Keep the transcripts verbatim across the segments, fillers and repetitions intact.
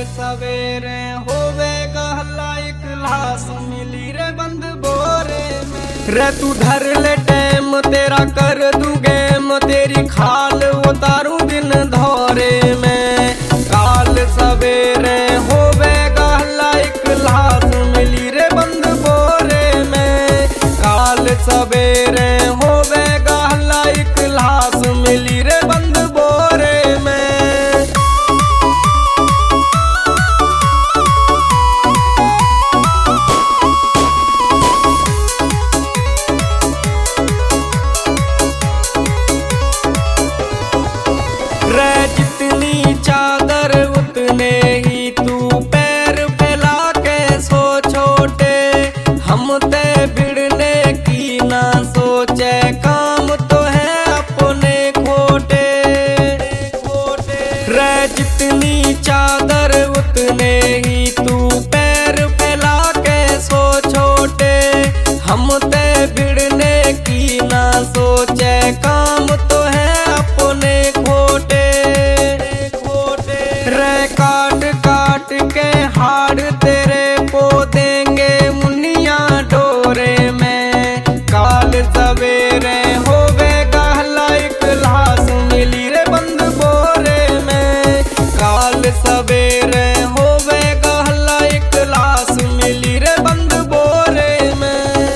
सवेरे होवे गहला एक लाश मिली रे बंद बोरे में। रे तू धर ले टैम तेरा कर दूं गेम, तेरी खाल उतारूं दिन धोरे में। काल सवेरे होवे गहला एक लाश मिली रे बंद बोरे में। काल सवेरे होवे गहला एक लाश मिली रे बंद बोरे में। रे जितनी चादर उतने ही तू पैर फैला के सो छोटे। हम ते भिड़ने की ना सोचे, काम तो है अपने खोटे खोटे। रे जितनी चादर उतने ही तू पैर फैला के सो छोटे। हम ते भिड़ने की ना सोचे, काम तो है अपने खोटे खोटे। रे काट काट के हाड़ तेरे पो देंगे मुनिया डोरे में। काल सवेरे होवे गहला एक लाश मिली रे बंद बोरे में। काल सवेरे होवे गहला एक लाश मिली रे बंद बोरे में।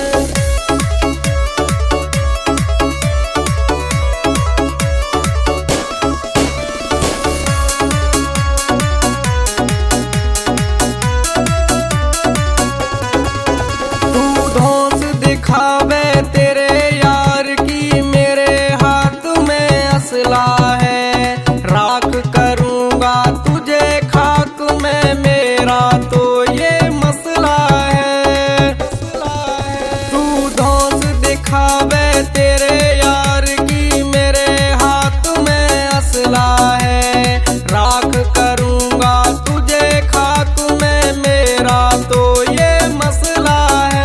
दिखावे तेरे यार की मेरे हाथ में असला है। राख करूंगा तुझे खाक में, मेरा तो ये मसला है। तू धौंस दिखावे तेरे यार की मेरे हाथ में असला है। राख करूंगा तुझे खाक में, मेरा तो ये मसला है।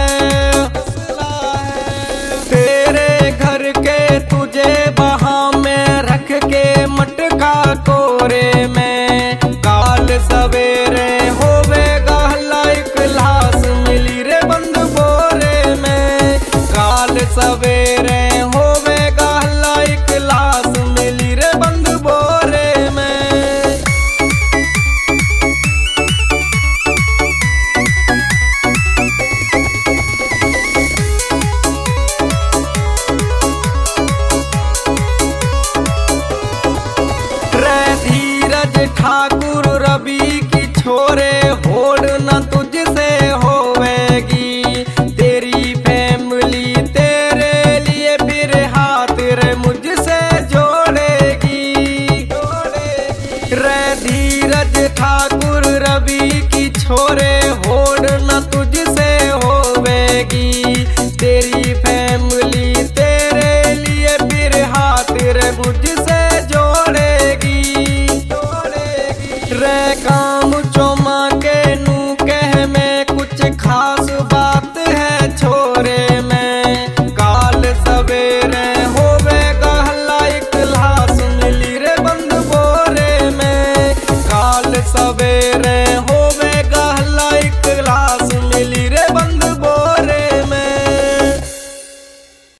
तुझे बहा में रख के मटका कोरे में। काल सवेरे होवे गहला एक लाश मिली रे बंद बोरे में। काल सवेरे होवे गहला एक लाश मिली रे बंद बोरे में। ठाकुर रवि की छोरे होड़ न तुझसे होवेगी। तेरी फैमिली तेरे लिए फिर हाथ रे मुझसे जोड़ेगी। रे धीरज ठाकुर रवि की छोरे होड़ न तुझसे होवेगी। तेरी